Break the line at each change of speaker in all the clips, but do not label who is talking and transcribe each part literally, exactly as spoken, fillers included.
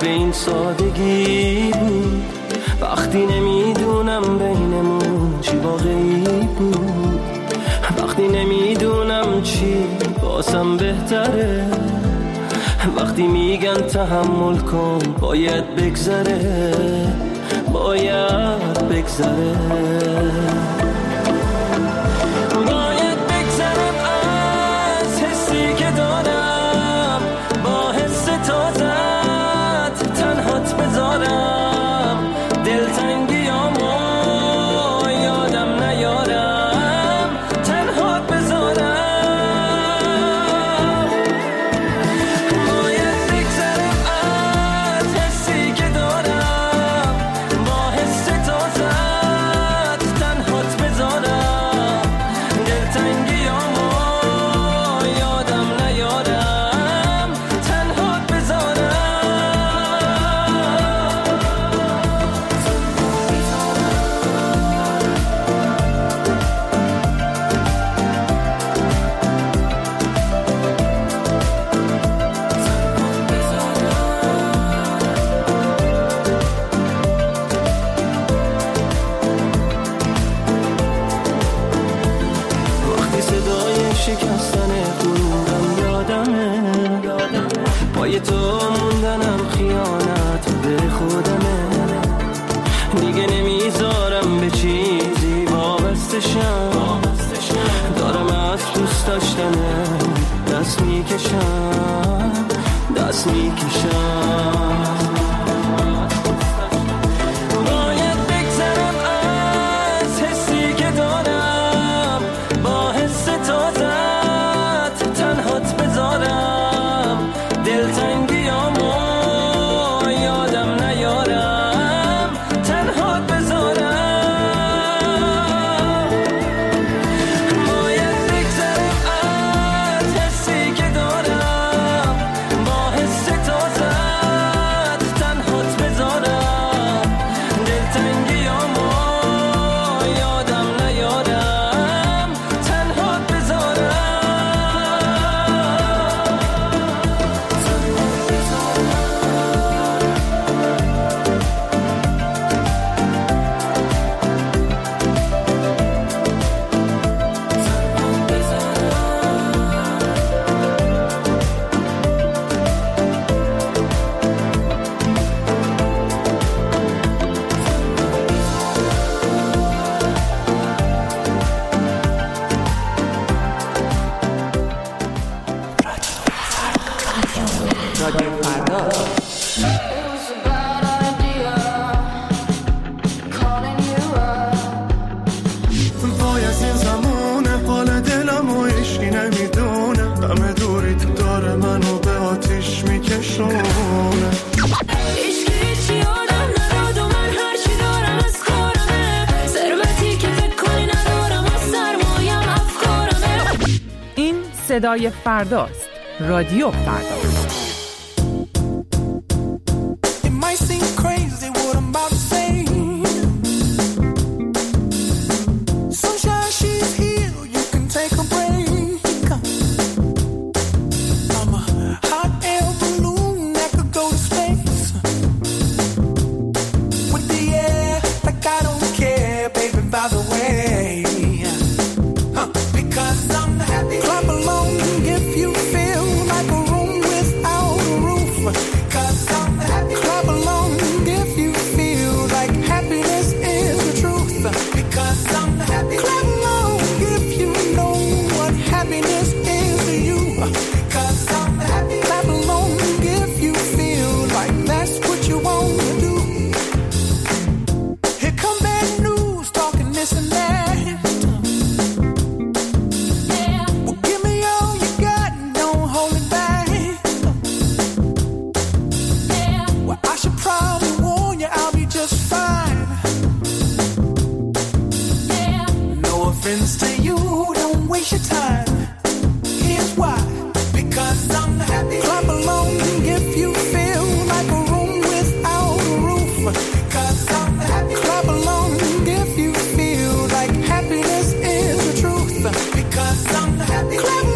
این سادگی بود. وقتی نمیدونم بینمون چی واقعی بود، وقتی نمیدونم چی بازم بهتره، وقتی میگن تحمل کن باید بگذره، باید بگذره. دارم از دوست داشتنه دست میکشم، دست میکشم. باید بگذرم از حسی که دارم، با حس تازت تنهات بذارم، دلتنگیامو یادم نیارم، تنهات بذارم.
صدای فرداست. رادیو فردا.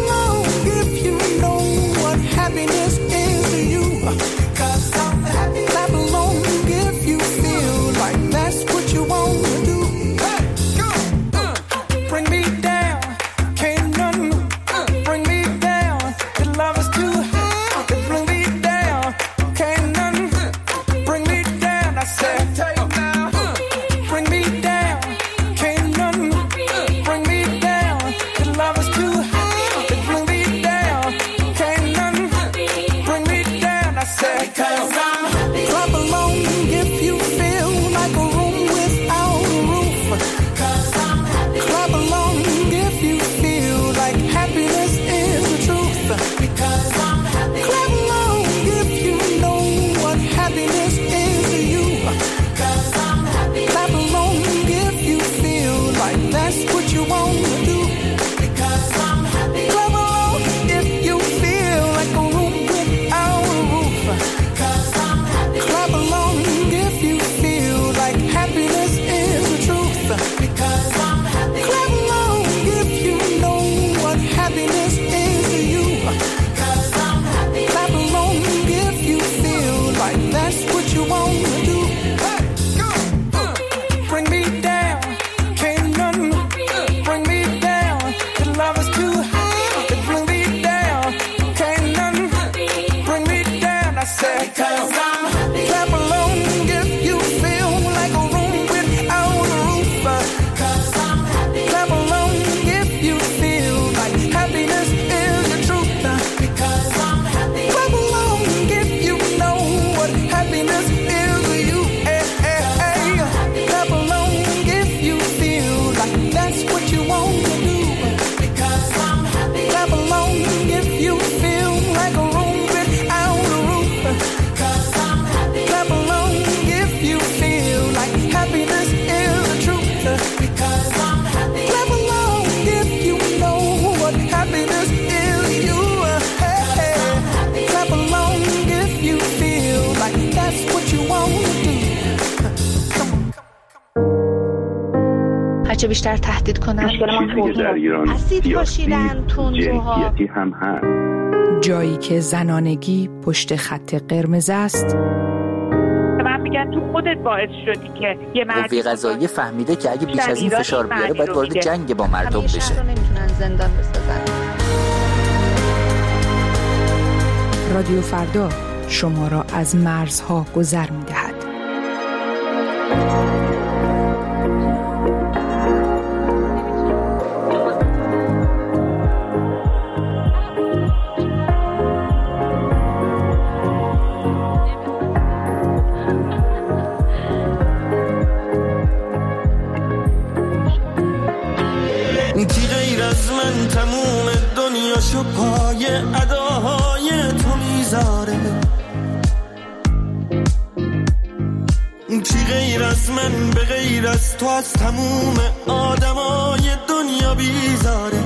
Happiness is you, 'cause I'm happy. چه بیشتر تهدید کنن.
مشکل ما توضیح
اسید پاشیدن تندروها
هم هست.
جایی که زنانگی پشت خط قرمز است.
من میگم تو خودت باعث شدی که یه مرد
قوه قضاییه فهمیده که اگه بیش از این فشار بیاره باید وارد جنگ با مردم بشه.
همیشه نمیتونن زندان بسازن.
رادیو فردا شما را از مرزها گذر می‌دهد.
کی غیر از من تموم دنیاشو پای اداهای تو میذاره، کی غیر از من به غیر از تو از تموم آدمای دنیا بیزاره.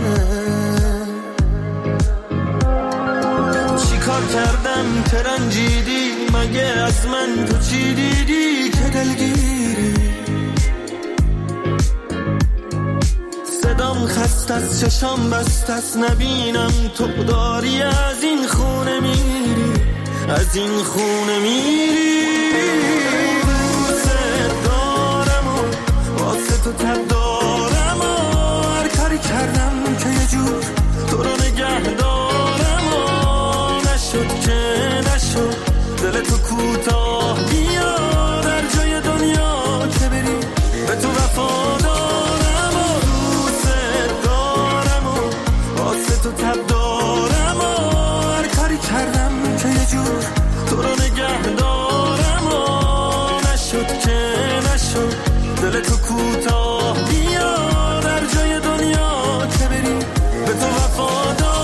چی کار کردم که رنجیدی، مگه از من تو چی دیدی که دلگیری؟ صدام خست از چشام بست از نبینم تو داری از این خونه میری، از این خونه میری. دوست دارم و واسه تو تب دارم و هر کاری کردم که یه جور تو رو نگه دارم و نشد که نشد دل تو کوتاه بیا در جای دنیا که بری به تو وفادارم و دوست دارم و واسه تو تب دارم و هر کاری کردم که یه جور تو رو نگه دارم و نشد که نشد دل تو کوتاه بیا در جای دنیا که بری به تو وفادارم.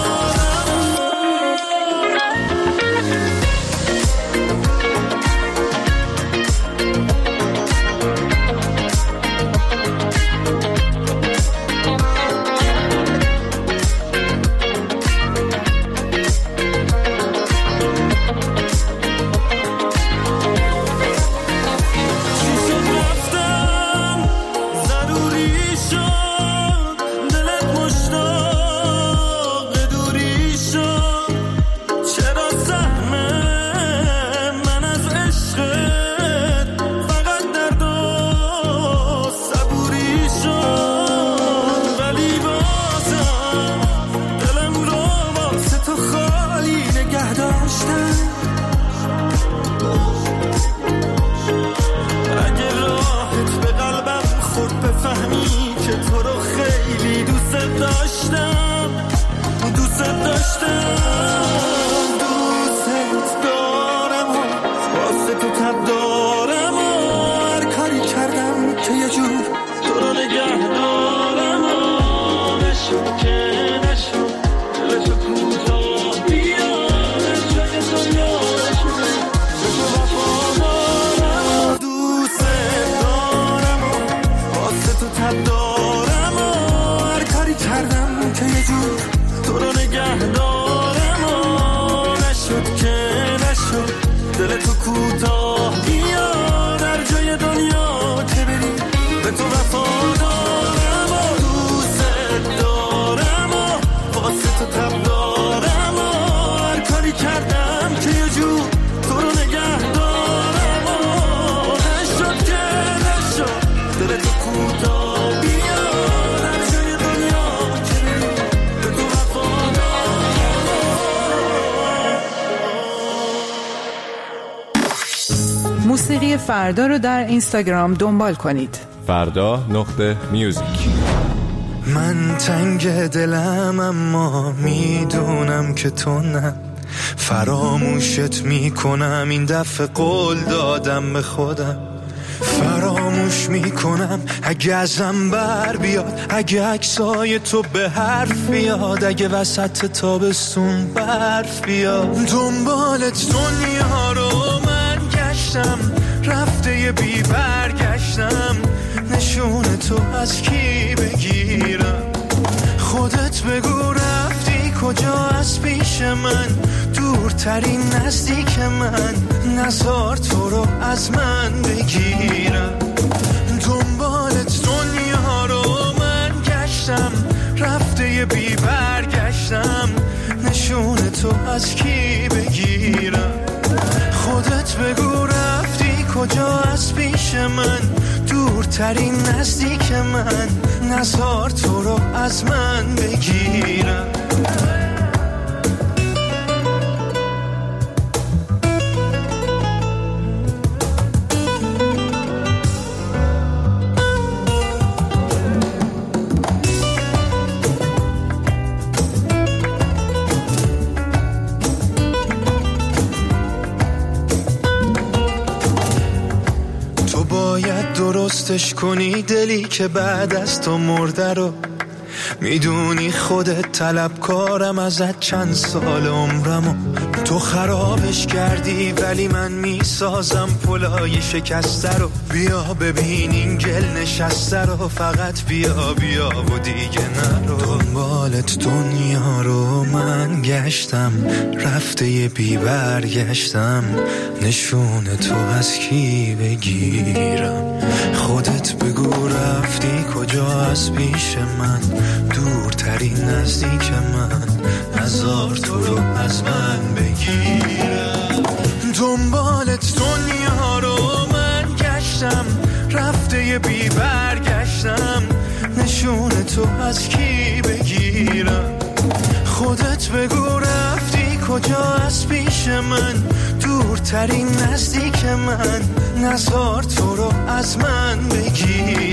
موسیقی فردا رو در اینستاگرام دنبال کنید.
فردا نقطه میوزیک.
من تنگ دلم اما میدونم که تو نه، فراموشت میکنم این دفعه قول دادم به خودم، فراموش میکنم اگه ازم بر بیاد، اگه عکسای تو به حرف بیاد، اگه وسط تابستون برف بیاد. دنبالت دنیا رو من گشتم، رفته یه بی برگشتم، نشون تو از کی بگیرم؟ خودت بگو رفتی کجا از پیش من، دورترین نزدیک من، نزار تو رو از من بگیرم. دنبالت دنیا رو از کی بگیرم؟ خودت بگو رفتی کجا از پیش من؟ دورترین نزدیک من، نزار تو رو از من بگیرم. درستش کنی دلی که بعد از تو مرده رو. میدونی خودت طلبکارم ازت چند سال عمرمو. تو خرابش کردی ولی من میسازم پلای شکسته رو. بیا ببین این گل نشسته رو، فقط بیا بیا و دیگه نرو. دنبالت دنیا رو من گشتم، رفته یه بی برگشتم. نشون تو از کی بگیرم؟ خودت بگو رفتی کجا از پیش من؟ دورترین نزدیک من، نزار تو رو از من بگیرم. دنبالت دنیا رو من گشتم، رفته یه بی برگشتم. نشون تو از کی بگیرم؟ خودت بگو رفتی کجا از پیش من؟ دورترین نزدیک من، نزار تو رو از من بگیرم.